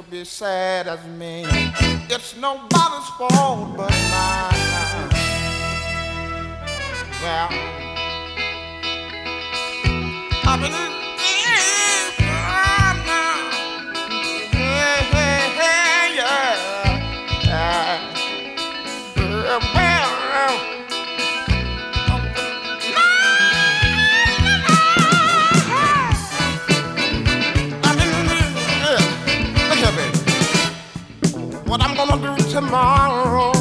be sad as me. It's nobody's fault but mine. Well, I've been what I'm gonna do tomorrow.